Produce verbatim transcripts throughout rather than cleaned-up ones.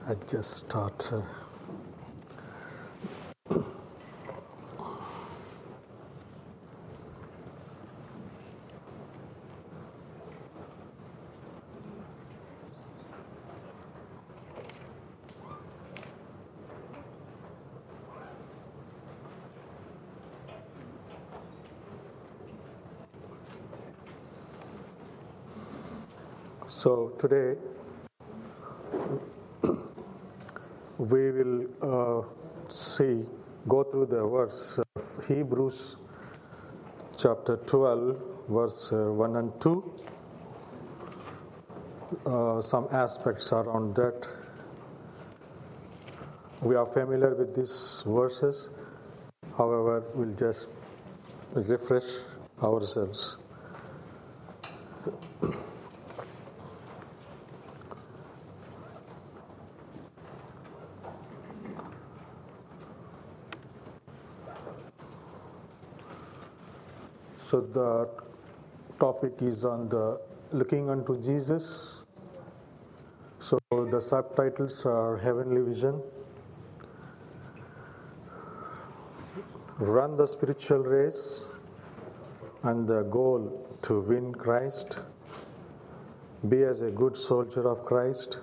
I just start. Uh, so today we will uh, see, go through the verse of Hebrews chapter twelve, verse uh, one and two. Uh, some aspects around that. We are familiar with these verses. However, we'll just refresh ourselves. So the topic is on the looking unto Jesus. So the subtitles are Heavenly Vision, Run the Spiritual Race, and the Goal to Win Christ, Be as a Good Soldier of Christ,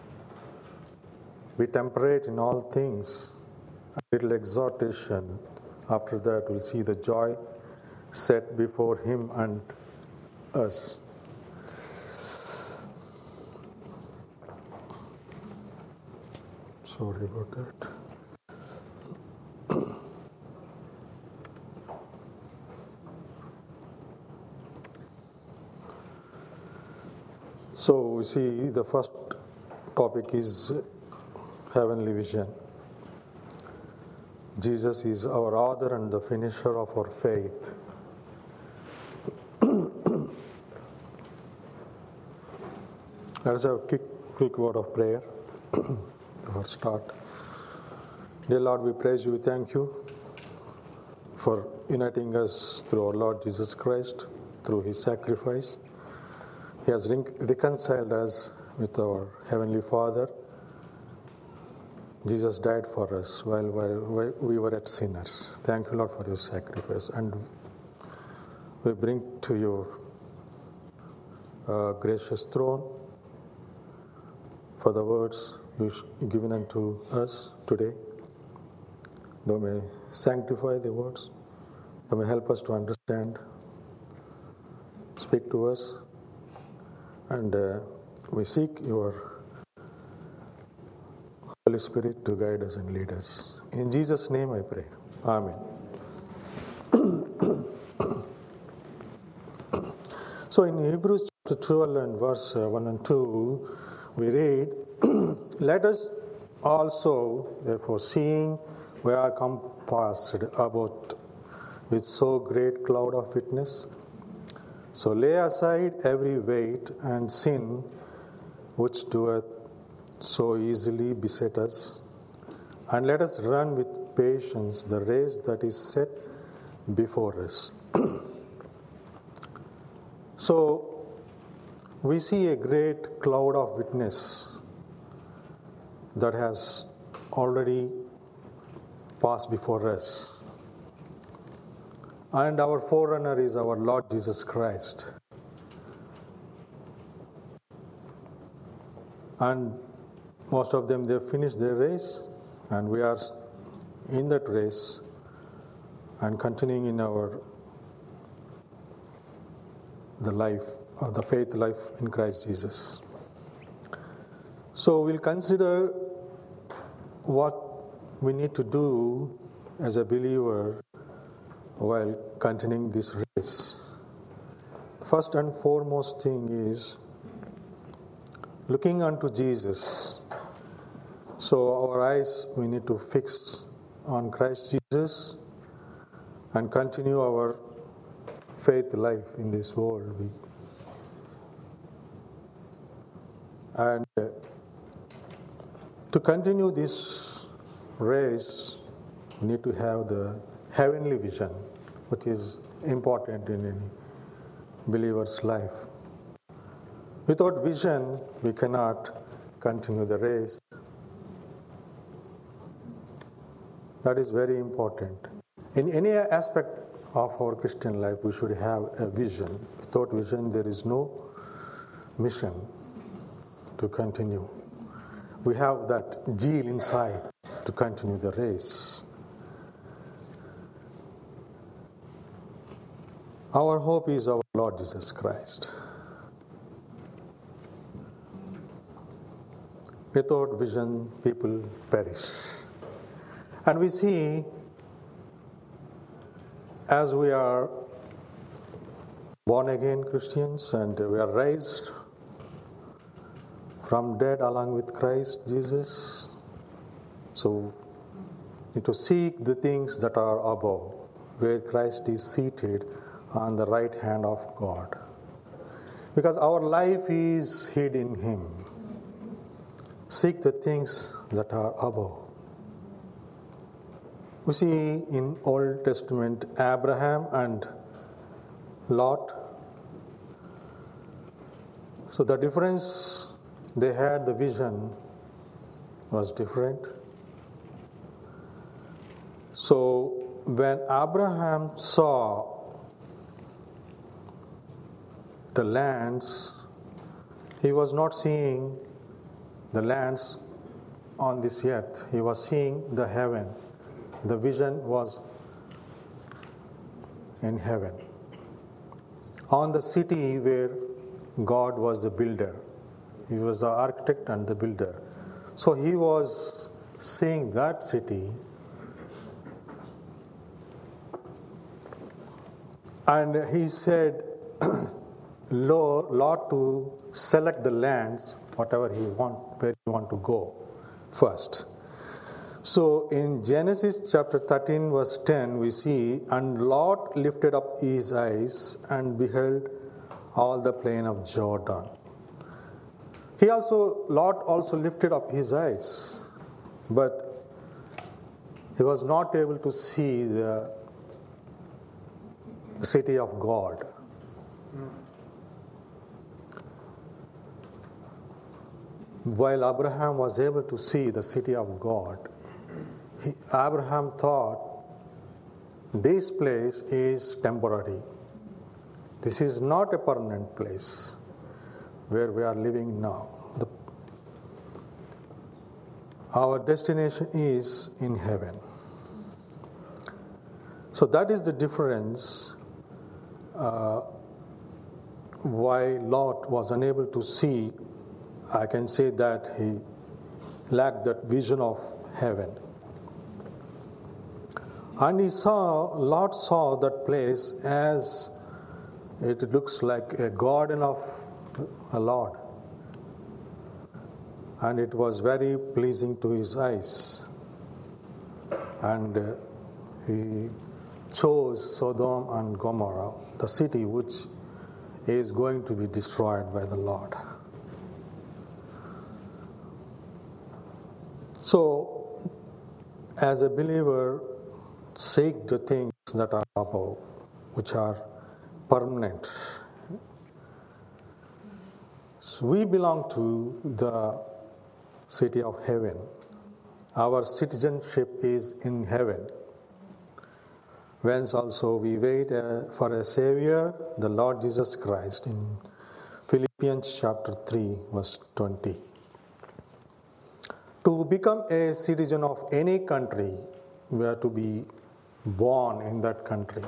Be Temperate in all things, a little exhortation. After that, we'll see the joy set before Him and us. Sorry about that. So we see the first topic is Heavenly Vision. Jesus is our author and the finisher of our faith. Let us have a quick, quick word of prayer before start. Dear Lord, we praise you, we thank you for uniting us through our Lord Jesus Christ, through His sacrifice. He has re- reconciled us with our Heavenly Father. Jesus died for us while we were at sinners. Thank you, Lord, for your sacrifice. And we bring to your uh, gracious throne for the words you've given unto us today. Thou may sanctify the words. Thou may help us to understand. Speak to us. And uh, we seek your Holy Spirit to guide us and lead us. In Jesus' name I pray. Amen. So in Hebrews chapter twelve and verse one and two, we read, Let us also, therefore, seeing we are compassed about with so great cloud of witness, so lay aside every weight and sin which doeth so easily beset us, and let us run with patience the race that is set before us. So we see a great cloud of witness that has already passed before us. And our forerunner is our Lord Jesus Christ. And most of them, they finished their race, and we are in that race and continuing in our the life, or the faith life in Christ Jesus. So we'll consider what we need to do as a believer while continuing this race. First and foremost thing is looking unto Jesus. So our eyes we need to fix on Christ Jesus and continue our faith life in this world. We, and uh, to continue this race, we need to have the heavenly vision, which is important in any believer's life. Without vision, we cannot continue the race. That is very important. In any aspect of our Christian life, we should have a vision. Without vision, there is no mission to continue. We have that zeal inside to continue the race. Our hope is our Lord Jesus Christ. Without vision, people perish. And we see, as we are born again Christians and we are raised from dead along with Christ Jesus, so we need to seek the things that are above, where Christ is seated on the right hand of God. Because our life is hid in Him. Seek the things that are above. We see in Old Testament Abraham and Lot. So the difference, they had the vision was different. So when Abraham saw the lands, he was not seeing the lands on this earth. He was seeing the heaven. The vision was in heaven. On the city where God was the builder. He was the architect and the builder. So he was seeing that city. And he said, Lord, to select the lands, whatever he want, where he want to go first. So in Genesis chapter thirteen, verse ten, we see, and Lot lifted up his eyes and beheld all the plain of Jordan. He also, Lot also lifted up his eyes, but he was not able to see the city of God. While Abraham was able to see the city of God, he, Abraham thought this place is temporary. This is not a permanent place where we are living now. The, our destination is in heaven. So that is the difference uh, why Lot was unable to see. I can say that he lacked that vision of heaven. And he saw, Lot saw that place as it looks like a garden of a Lord. And it was very pleasing to his eyes. And uh, he chose Sodom and Gomorrah, the city which is going to be destroyed by the Lord. So, as a believer, seek the things that are above, which are permanent. So we belong to the city of heaven. Our citizenship is in heaven. Whence also we wait uh, for a Savior, the Lord Jesus Christ, in Philippians chapter three, verse twenty. To become a citizen of any country, we have to be born in that country.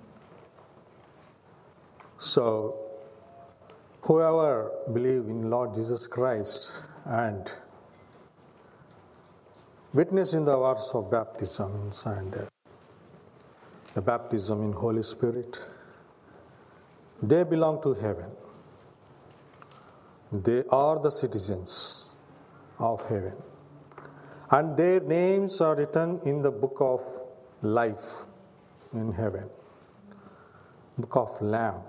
So, whoever believes in Lord Jesus Christ and witness in the words of baptisms and uh, the baptism in Holy Spirit, they belong to heaven. They are the citizens of heaven. And their names are written in the book of life in heaven, book of Lamb.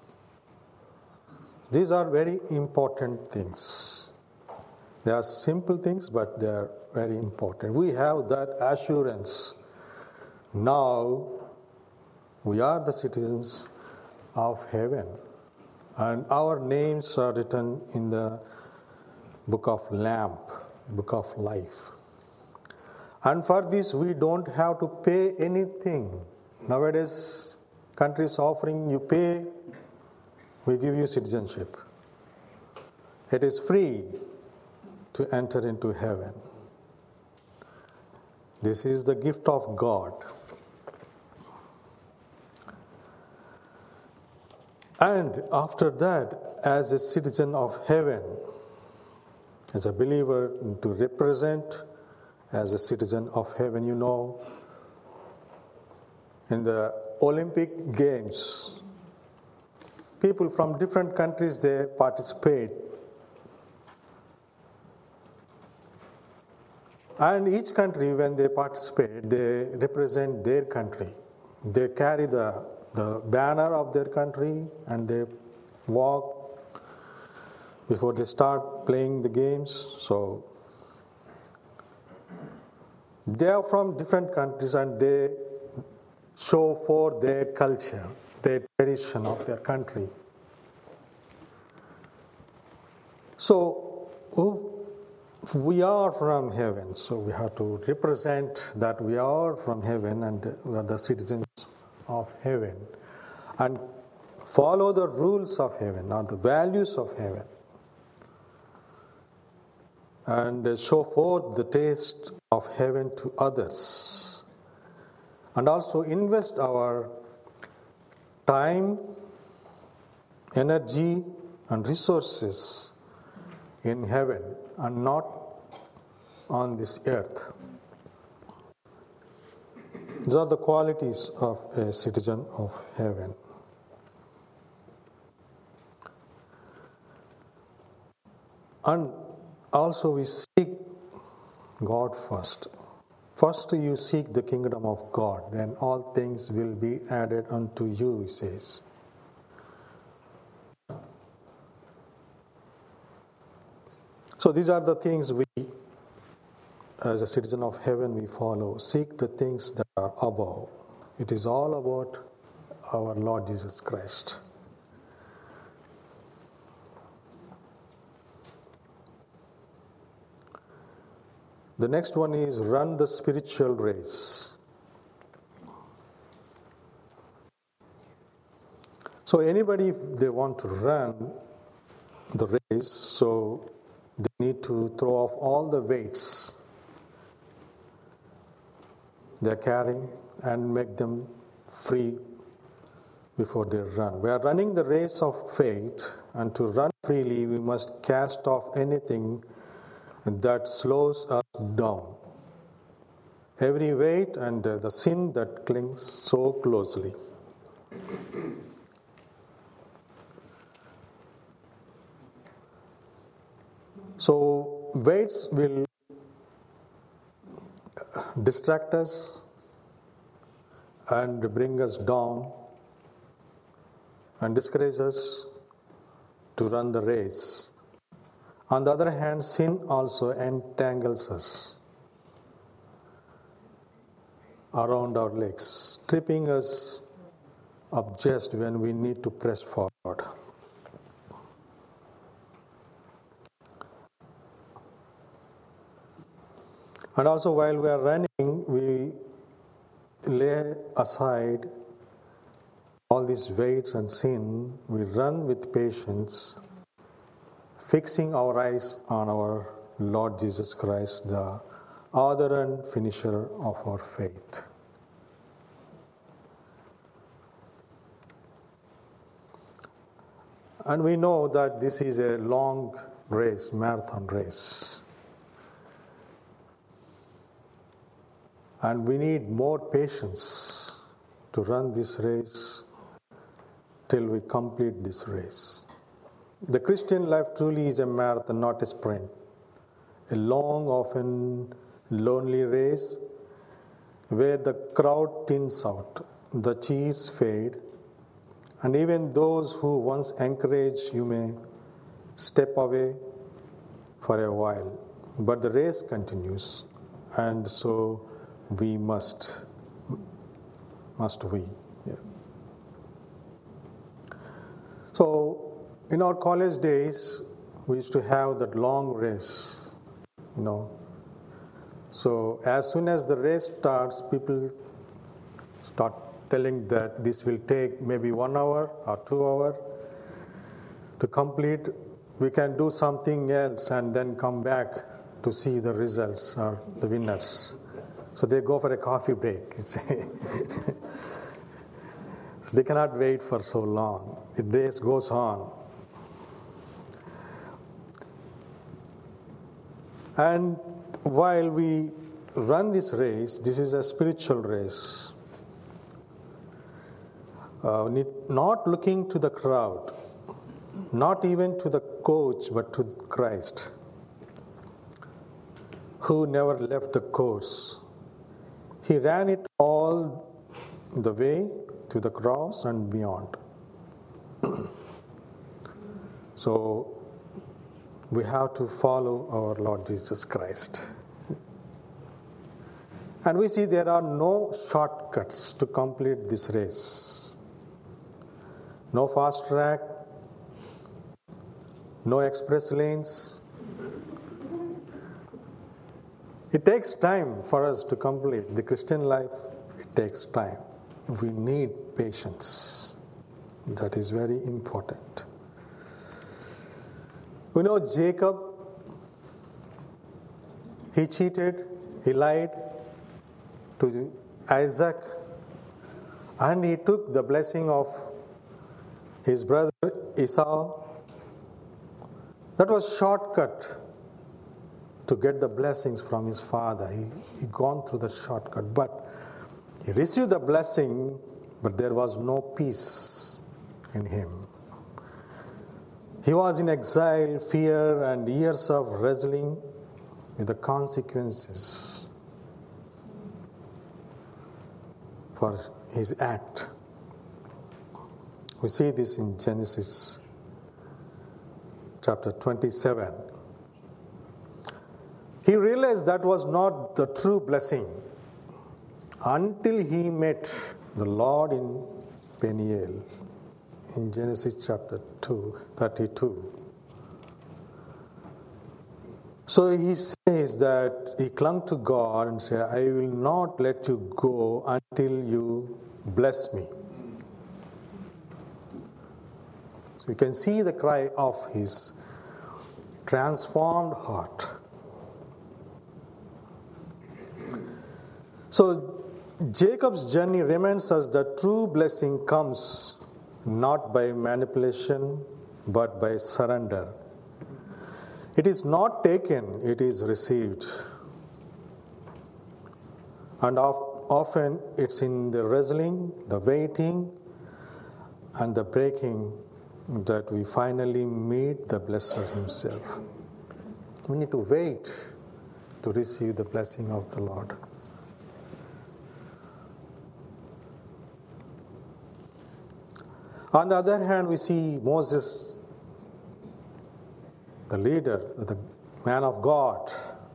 These are very important things. They are simple things, but they are very important. We have that assurance. Now, we are the citizens of heaven, and our names are written in the book of Lamb, book of life. And for this, we don't have to pay anything. Nowadays, countries offering you pay, we give you citizenship. It is free to enter into heaven. This is the gift of God. And after that, as a citizen of heaven, as a believer, to represent as a citizen of heaven, you know, in the Olympic Games, people from different countries, they participate. And each country, when they participate, they represent their country. They carry the, the banner of their country and they walk before they start playing the games. So they are from different countries and they show for their culture, their tradition of their country. So we are from heaven, so we have to represent that we are from heaven and we are the citizens of heaven and follow the rules of heaven or the values of heaven and show forth the taste of heaven to others, and also invest our time, energy, and resources in heaven and not on this earth. These are the qualities of a citizen of heaven. And also we seek God first. First you seek the kingdom of God, then all things will be added unto you, he says. So these are the things we, as a citizen of heaven, we follow. Seek the things that are above. It is all about our Lord Jesus Christ. The next one is run the spiritual race. So anybody, if they want to run the race, so they need to throw off all the weights they're carrying and make them free before they run. We are running the race of faith, and to run freely, we must cast off anything that slows us down. Every weight and the sin that clings so closely. So weights will distract us and bring us down and discourage us to run the race. On the other hand, sin also entangles us around our legs, tripping us up just when we need to press forward. And also while we are running, we lay aside all these weights and sin. We run with patience, fixing our eyes on our Lord Jesus Christ, the author and finisher of our faith. And we know that this is a long race, marathon race. And we need more patience to run this race till we complete this race. The Christian life truly is a marathon, not a sprint. A long, often lonely race where the crowd thins out, the cheers fade, and even those who once encouraged you may step away for a while. But the race continues, and so we must, must we. Yeah. So, in our college days, we used to have that long race, you know. So as soon as the race starts, people start telling that this will take maybe one hour or two hours to complete. We can do something else and then come back to see the results or the winners. So they go for a coffee break. So they cannot wait for so long. The race goes on. And while we run this race, this is a spiritual race. Uh, not looking to the crowd, not even to the coach, but to Christ, who never left the course. He ran it all the way to the cross and beyond. So we have to follow our Lord Jesus Christ. And we see there are no shortcuts to complete this race. No fast track, no express lanes. It takes time for us to complete the Christian life. It takes time. We need patience. That is very important. We know Jacob, he cheated, he lied to Isaac, and he took the blessing of his brother Esau. That was shortcut to get the blessings from his father. He he gone through the shortcut, but he received the blessing, but there was no peace in him. He was in exile, fear, and years of wrestling with the consequences for his act. We see this in Genesis chapter twenty-seven. He realized that was not the true blessing until he met the Lord in Peniel in Genesis chapter two, thirty-two. So he says that he clung to God and said, I will not let you go until you bless me. So you can see the cry of his transformed heart. So Jacob's journey reminds us that true blessing comes not by manipulation, but by surrender. It is not taken, it is received. And often it's in the wrestling, the waiting, and the breaking that we finally meet the blesser himself. We need to wait to receive the blessing of the Lord. On the other hand, we see Moses, the leader, the man of God.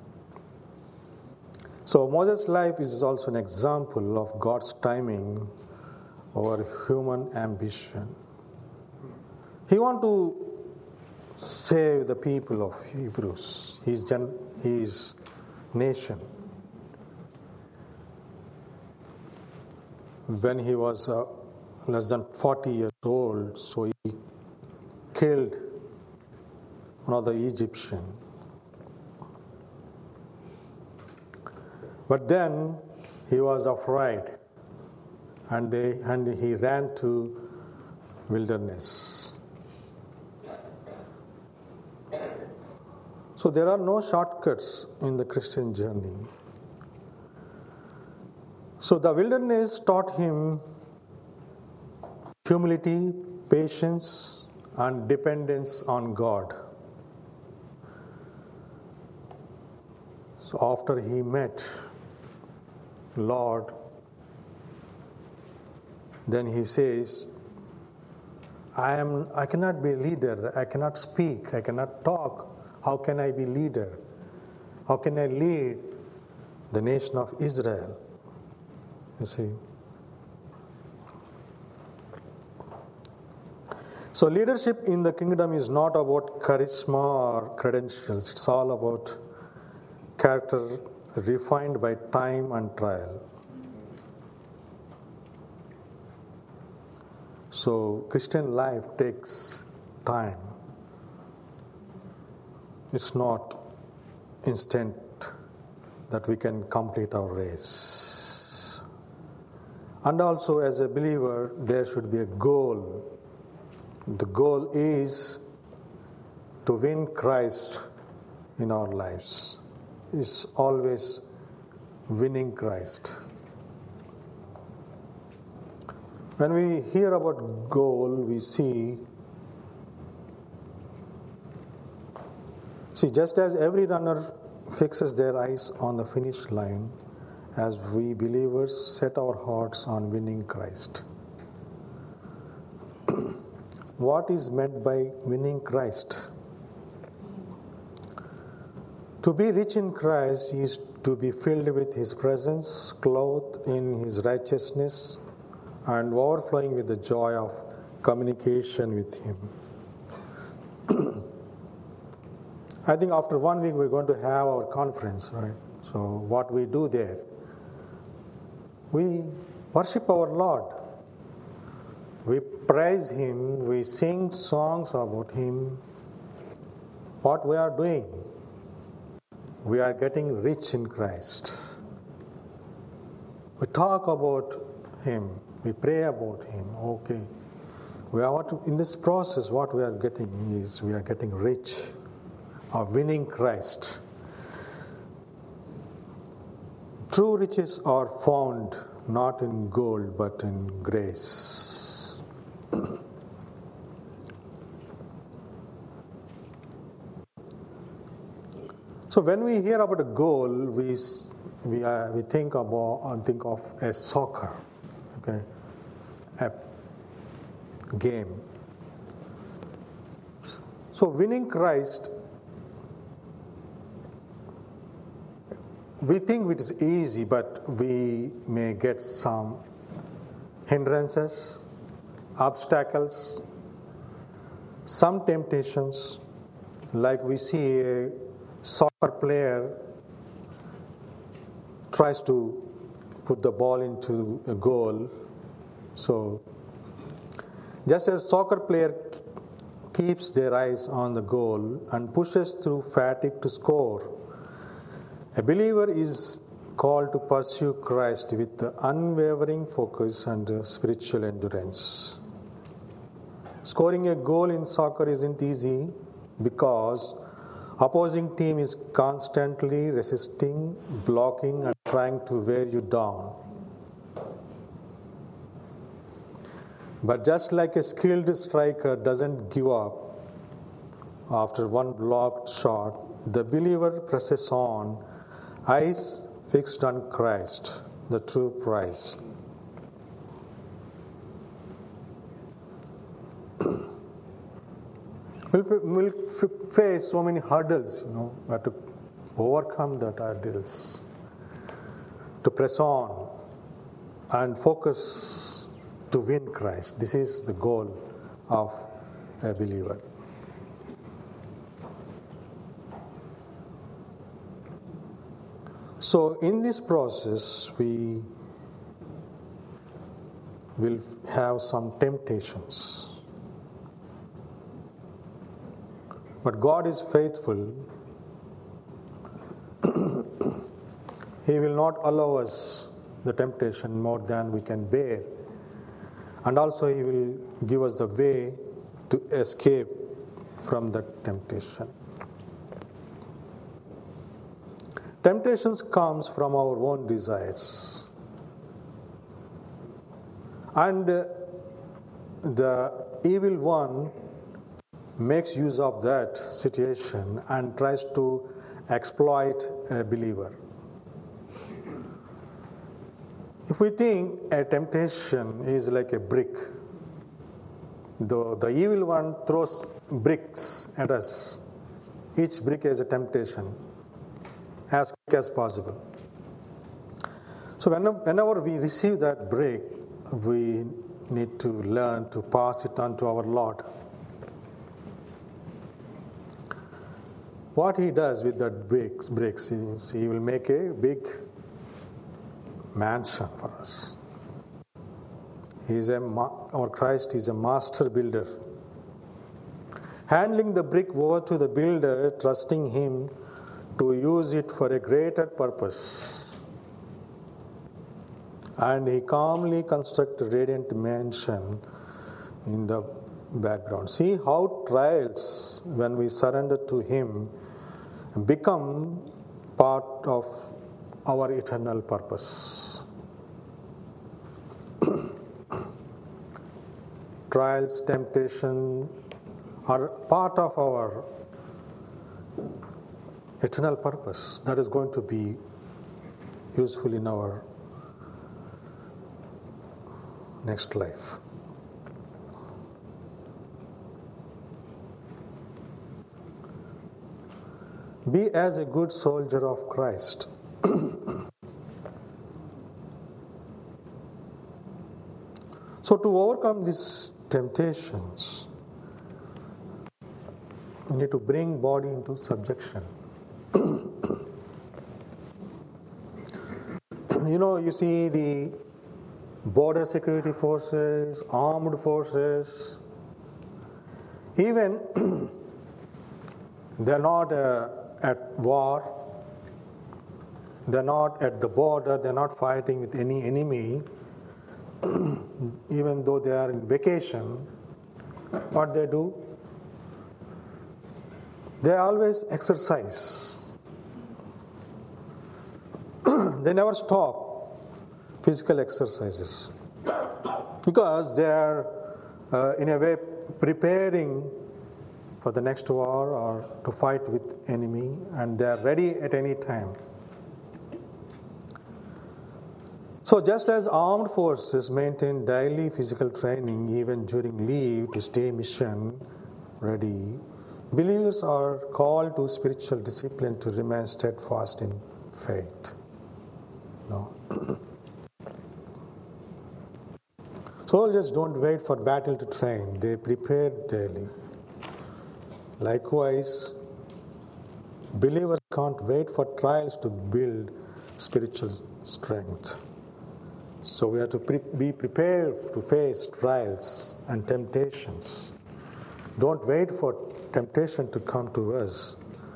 So Moses' life is also an example of God's timing over human ambition. He wanted to save the people of Hebrews, his, gen- his nation. When he was uh, less than forty years old, so he killed one of the Egyptians. But then he was afraid, and they and he ran to wilderness. So there are no shortcuts in the Christian journey. So the wilderness taught him humility, patience, and dependence on God. So after he met Lord, then he says, I am I cannot be a leader, I cannot speak, I cannot talk. How can I be leader? How can I lead the nation of Israel? You see. So leadership in the kingdom is not about charisma or credentials. It's all about character refined by time and trial. So Christian life takes time. It's not instant that we can complete our race. And also, as a believer, there should be a goal. The goal is to win Christ in our lives. It's always winning Christ. When we hear about goal, we see, see, just as every runner fixes their eyes on the finish line, as we believers set our hearts on winning Christ. What is meant by winning Christ? To be rich in Christ is to be filled with His presence, clothed in His righteousness, and overflowing with the joy of communication with Him. I think after one week we're going to have our conference, right? So what we do there, we worship our Lord. We praise Him. We sing songs about Him. What we are doing, we are getting rich in Christ. We talk about Him. We pray about Him. Okay. We are what, in this process, what we are getting is we are getting rich, of winning Christ. True riches are found not in gold but in grace. So when we hear about a goal, we we uh, we think about uh, think of a soccer, okay, a game. So winning Christ, we think it is easy, but we may get some hindrances, obstacles, some temptations, like we see a soccer player tries to put the ball into a goal. So just as soccer player keeps their eyes on the goal and pushes through fatigue to score, a believer is called to pursue Christ with unwavering focus and spiritual endurance. Scoring a goal in soccer isn't easy because opposing team is constantly resisting, blocking, and trying to wear you down. But just like a skilled striker doesn't give up after one blocked shot, the believer presses on, eyes fixed on Christ, the true prize. We'll, we'll face so many hurdles, you know, we have to overcome that hurdles, to press on and focus to win Christ. This is the goal of a believer. So in this process, we will have some temptations. But God is faithful. He will not allow us the temptation more than we can bear. And also He will give us the way to escape from that temptation. Temptations comes from our own desires. And the evil one makes use of that situation and tries to exploit a believer. If we think a temptation is like a brick, the, the evil one throws bricks at us. Each brick is a temptation, as quick as possible. So whenever we receive that brick, we need to learn to pass it on to our Lord. what he does with that bricks, bricks is he will make a big mansion for us. He is a, our Christ is a master builder. Handling the brick over to the builder, trusting him to use it for a greater purpose. And he calmly constructs a radiant mansion in the background. See how trials, when we surrender to him, become part of our eternal purpose. Trials, temptation are part of our eternal purpose that is going to be useful in our next life. Be as a good soldier of Christ. So to overcome these temptations, we need to bring body into subjection. You know, you see the border security forces, armed forces, even they're not uh, at war, they're not at the border, they're not fighting with any enemy, even though they are in vacation, what they do? They always exercise. They never stop physical exercises because they are uh, in a way preparing for the next war or to fight with enemy, and they are ready at any time. So just as armed forces maintain daily physical training even during leave to stay mission ready, believers are called to spiritual discipline to remain steadfast in faith. No. Soldiers don't wait for battle to train, they prepare daily. Likewise, believers can't wait for trials to build spiritual strength. So we have to pre- be prepared to face trials and temptations. Don't wait for temptation to come to us.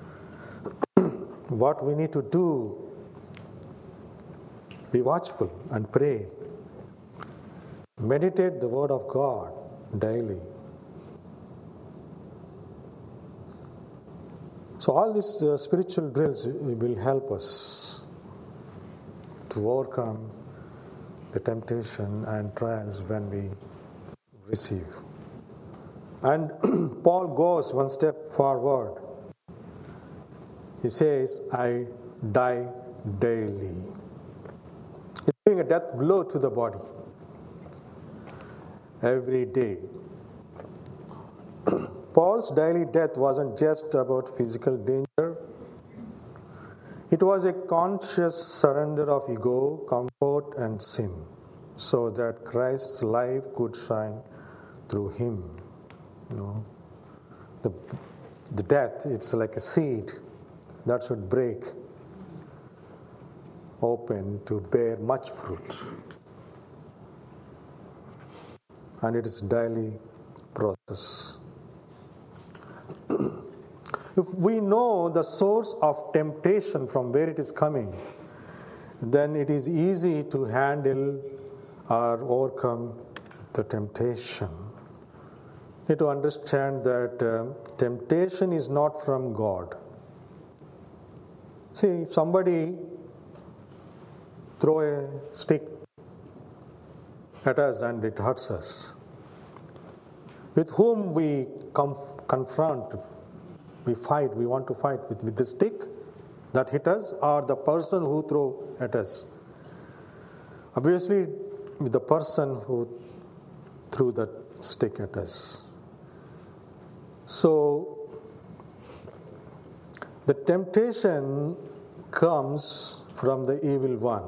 What we need to do, be watchful and pray. Meditate the Word of God daily. So all these uh, spiritual drills will help us to overcome the temptation and trials when we receive. And Paul goes one step forward. He says, I die daily. He's giving a death blow to the body every day. Paul's daily death wasn't just about physical danger. It was a conscious surrender of ego, comfort, and sin, so that Christ's life could shine through him. You know, the the death, it's like a seed that should break open to bear much fruit, and it is a daily process. If we know the source of temptation from where it is coming, then it is easy to handle or overcome the temptation. You need to understand that uh, temptation is not from God. See, if somebody throw a stick at us and it hurts us, with whom we com- confront, we fight, we want to fight with, with the stick that hit us or the person who threw at us. Obviously, with the person who threw that stick at us. So, the temptation comes from the evil one.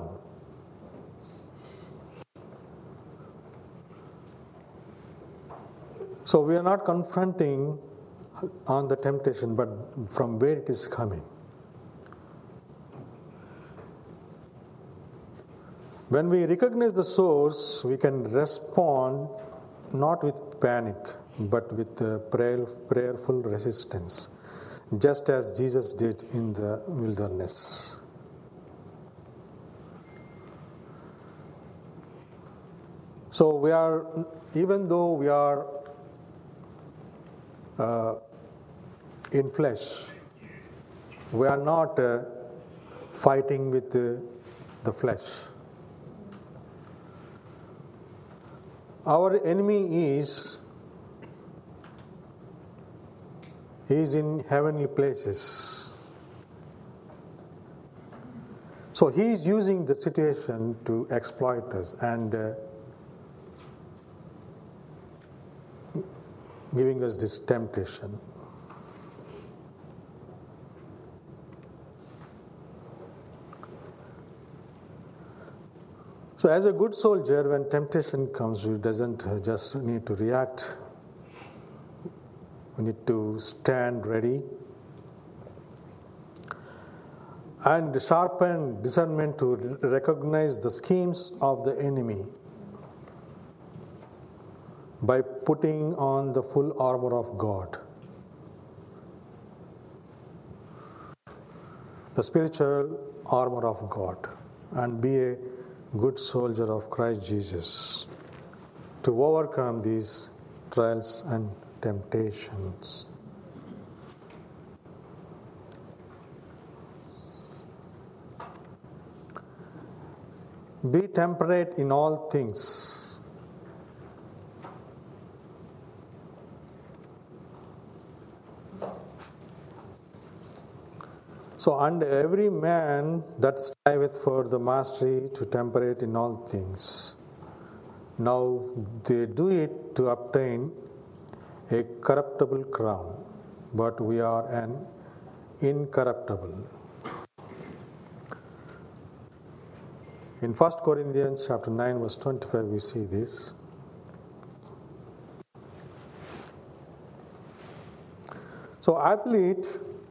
So we are not confronting on the temptation, but from where it is coming. When we recognize the source, we can respond not with panic, but with uh, prayer, prayerful resistance, just as Jesus did in the wilderness. So we are, even though we are uh, in flesh, we are not uh, fighting with uh, the flesh. Our enemy is is in heavenly places. So he is using the situation to exploit us and uh, giving us this temptation. So as a good soldier, when temptation comes, we doesn't just need to react. We need to stand ready and sharpen discernment to recognize the schemes of the enemy by putting on the full armor of God. The spiritual armor of God, and be a good soldier of Christ Jesus to overcome these trials and temptations. Be temperate in all things. So, and every man that striveth for the mastery to temperate in all things. Now they do it to obtain a corruptible crown, but we are an incorruptible. In First Corinthians chapter nine, verse twenty-five, we see this. So athlete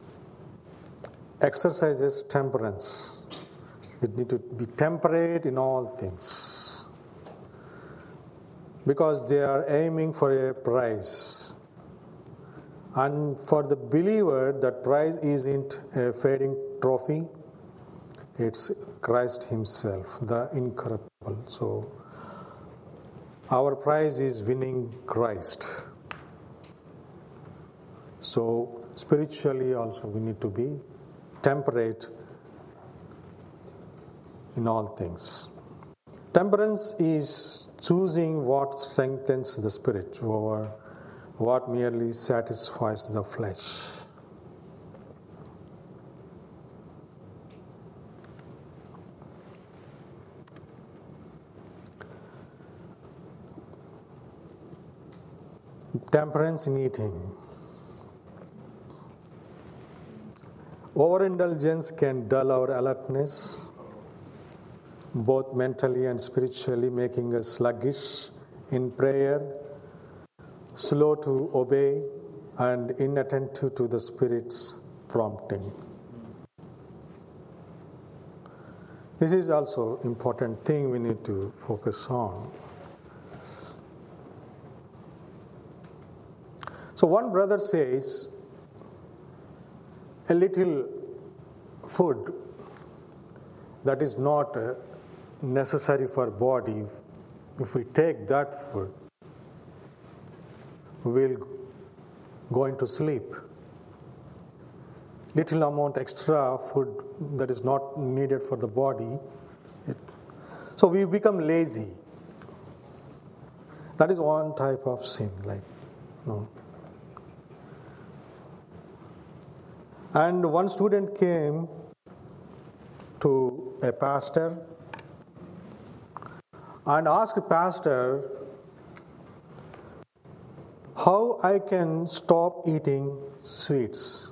exercises temperance. It need to be temperate in all things, because they are aiming for a prize. And for the believer, that prize isn't a fading trophy, it's Christ himself, the incorruptible. So our prize is winning Christ. So spiritually also we need to be temperate in all things. Temperance is choosing what strengthens the spirit over what merely satisfies the flesh. Temperance in eating. Overindulgence can dull our alertness, both mentally and spiritually, making us sluggish in prayer, slow to obey, and inattentive to the Spirit's prompting. This is also an important thing we need to focus on. So one brother says, a little food that is not uh, necessary for body, if we take that food, we will go into sleep. Little amount extra food that is not needed for the body, it, so we become lazy. That is one type of sin, like, no. And one student came to a pastor and asked pastor how I can stop eating sweets.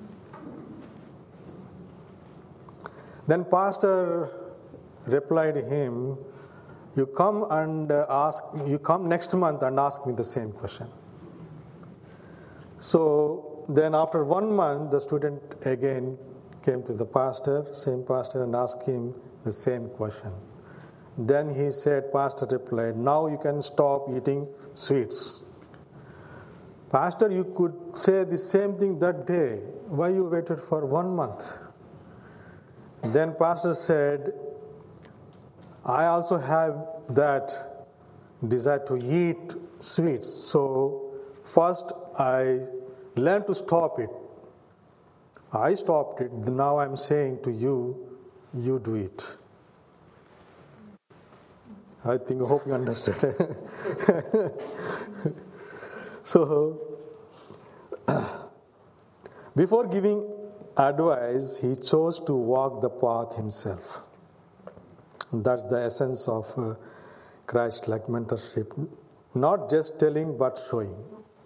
Then pastor replied to him, you come and ask, you come next month and ask me the same question. So then after one month, the student again came to the pastor, same pastor, and asked him the same question. Then he said, pastor replied, now you can stop eating sweets. Pastor, you could say the same thing that day. Why you waited for one month? Then pastor said, I also have that desire to eat sweets. So first I learned to stop it. I stopped it. Now I'm saying to you, you do it. I think, I hope you understand. So, before giving advice, he chose to walk the path himself. That's the essence of uh, Christ-like mentorship. Not just telling, but showing.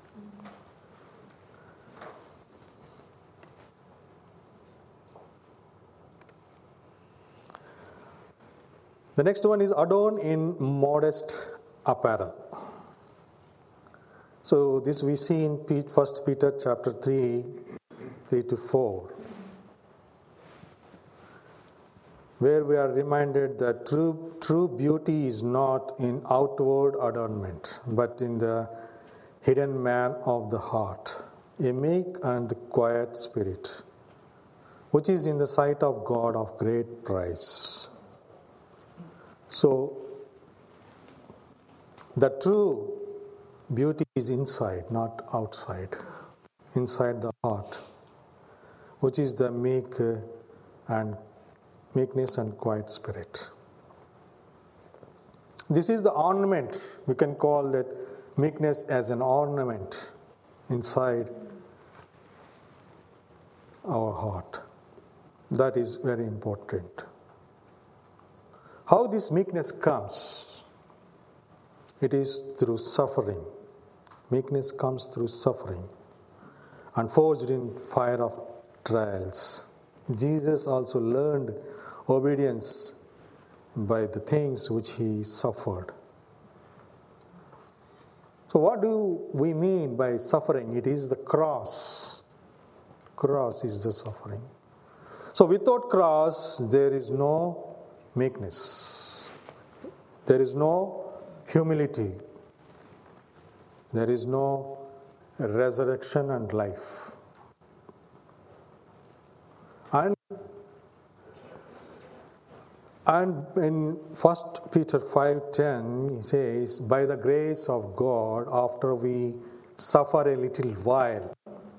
The next one is adorn in modest apparel. So this we see in First Peter chapter three, three to four, where we are reminded that true, true beauty is not in outward adornment, but in the hidden man of the heart, a meek and quiet spirit, which is in the sight of God of great price. So, the true beauty is inside, not outside, inside the heart, which is the meek and meekness and quiet spirit. This is the ornament. We can call that meekness as an ornament inside our heart. That is very important. How this meekness comes? It is through suffering. Meekness comes through suffering and forged in fire of trials. Jesus also learned obedience by the things which he suffered. So what do we mean by suffering? It is the cross. Cross is the suffering. So without cross, there is no meekness. There is no humility. There is no resurrection and life. And, and in First Peter five ten, he says, by the grace of God, after we suffer a little while,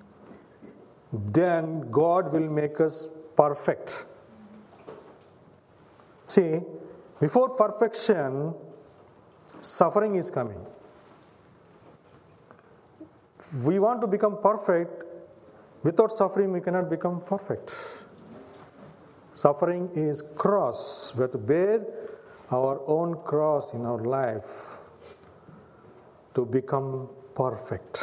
then God will make us perfect. See, before perfection, suffering is coming. If we want to become perfect, without suffering we cannot become perfect. Suffering is cross. We have to bear our own cross in our life to become perfect.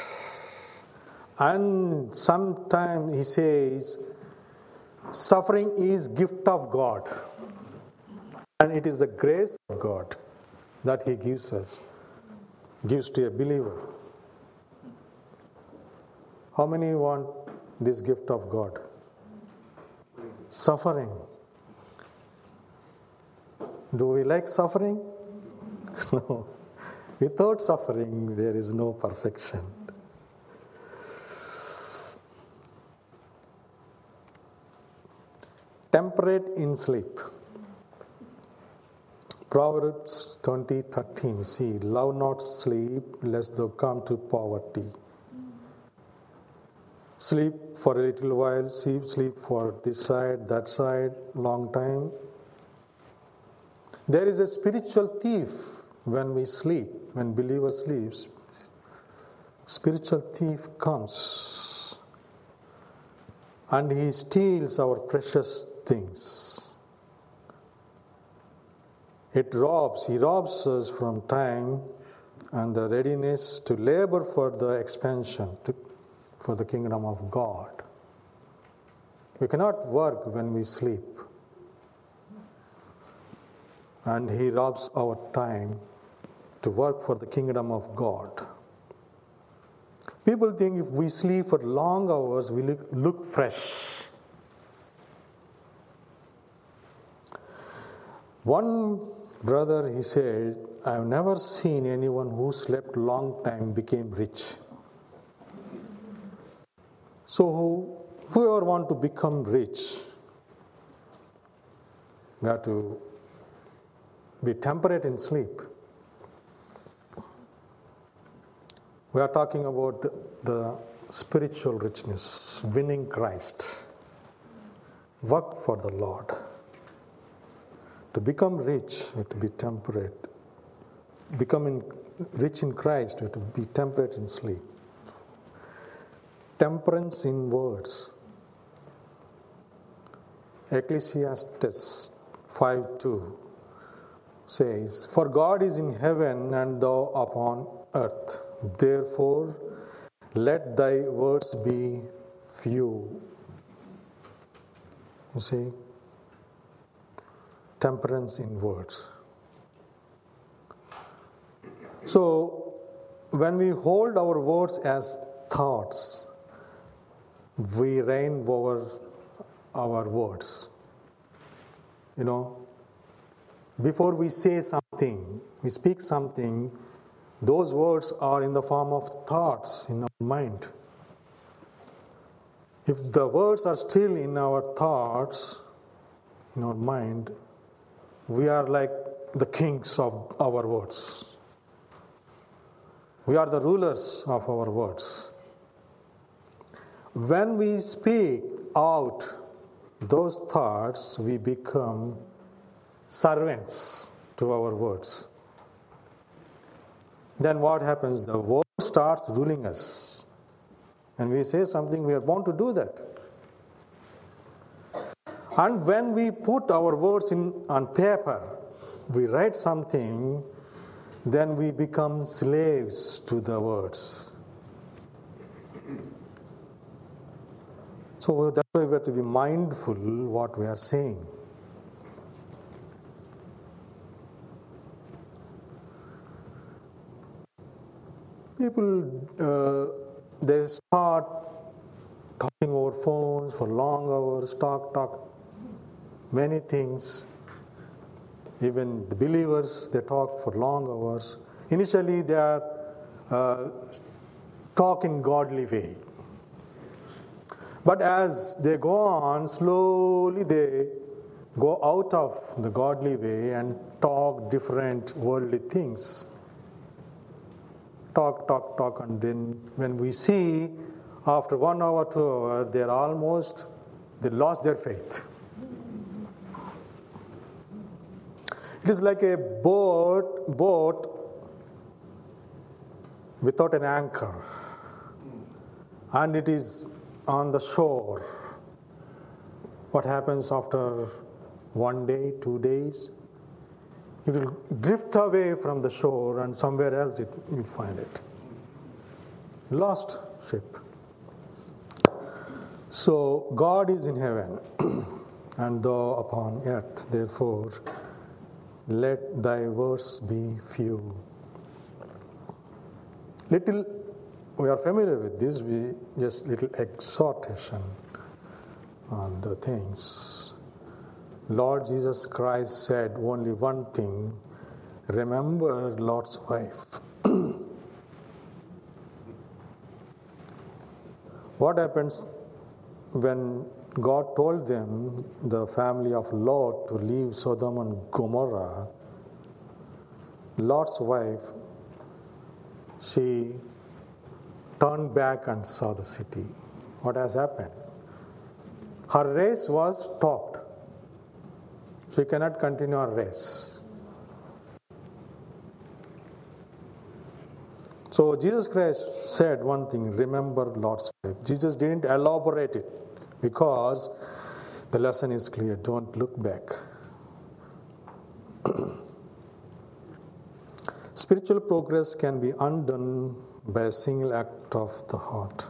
And sometimes he says, suffering is gift of God. And it is the grace of God that he gives us, gives to a believer. How many want this gift of God? Suffering. Do we like suffering? No. Without suffering, there is no perfection. Temperate in sleep. Proverbs twenty thirteen. See, love not sleep, lest thou come to poverty. Sleep for a little while, sleep, sleep for this side, that side, long time. There is a spiritual thief when we sleep, when believer sleeps. Spiritual thief comes and he steals our precious things. It robs, he robs us from time and the readiness to labor for the expansion, to, for the kingdom of God. We cannot work when we sleep. And he robs our time to work for the kingdom of God. People think if we sleep for long hours, we look, look fresh. One brother, he said, I've never seen anyone who slept long time became rich. So whoever want to become rich, got to be temperate in sleep. We are talking about the spiritual richness, winning Christ. Work for the Lord. To become rich, we have to be temperate. Becoming rich in Christ, we have to be temperate in sleep. Temperance in words. Ecclesiastes five two says, For God is in heaven and thou upon earth. Therefore, let thy words be few. You see? Temperance in words. So, when we hold our words as thoughts, we reign over our words. You know, before we say something, we speak something, those words are in the form of thoughts in our mind. If the words are still in our thoughts, in our mind, we are like the kings of our words. We are the rulers of our words. When we speak out those thoughts, we become servants to our words. Then what happens? The word starts ruling us. And we say something, we are bound to do that. And when we put our words in on paper, we write something, then we become slaves to the words. So that's why we have to be mindful what we are saying. People, uh, they start talking over phones for long hours, talk, talk, many things. Even the believers, they talk for long hours. Initially, they are uh, talk in godly way. But as they go on, slowly they go out of the godly way and talk different worldly things. Talk, talk, talk, and then when we see after one hour, two hours, they're almost, they lost their faith. It is like a boat, boat without an anchor, and it is on the shore. What happens after one day, two days? It will drift away from the shore, and somewhere else it will find it. Lost ship. So God is in heaven, and thou upon earth. Therefore, let thy words be few. Little, we are familiar with this. We just little exhortation on the things. Lord Jesus Christ said only one thing, remember Lot's wife. What happens when God told them, the family of Lot, to leave Sodom and Gomorrah? Lot's wife, she turned back and saw the city. What has happened? Her race was stopped. She cannot continue her race. So Jesus Christ said one thing, remember Lot's wife. Jesus didn't elaborate it because the lesson is clear. Don't look back. Spiritual progress can be undone by a single act of the heart.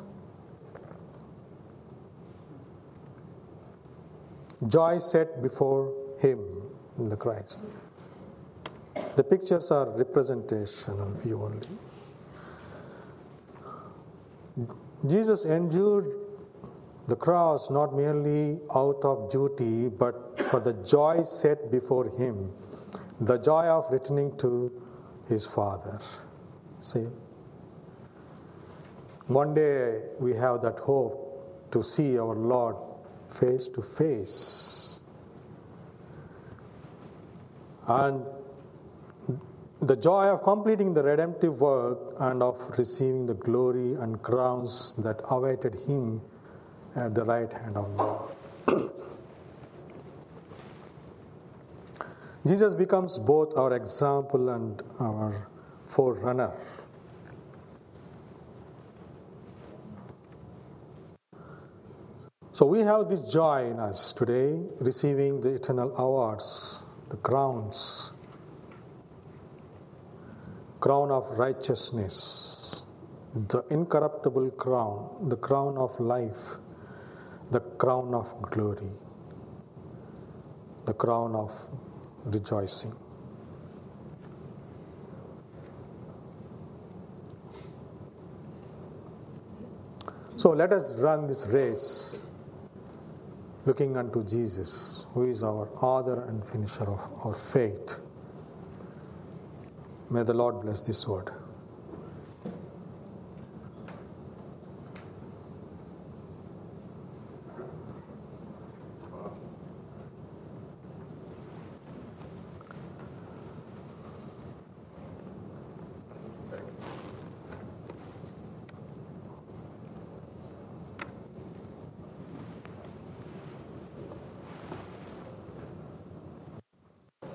Joy set before him in the Christ. The pictures are representational view only. Jesus endured the cross not merely out of duty, but for the joy set before him, the joy of returning to his Father. See? One day we have that hope to see our Lord face to face. And the joy of completing the redemptive work and of receiving the glory and crowns that awaited him at the right hand of God. Jesus becomes both our example and our forerunner. So we have this joy in us today, receiving the eternal awards, the crowns, crown of righteousness, the incorruptible crown, the crown of life, the crown of glory, the crown of rejoicing. So let us run this race looking unto Jesus, who is our author and finisher of our faith. May the Lord bless this word.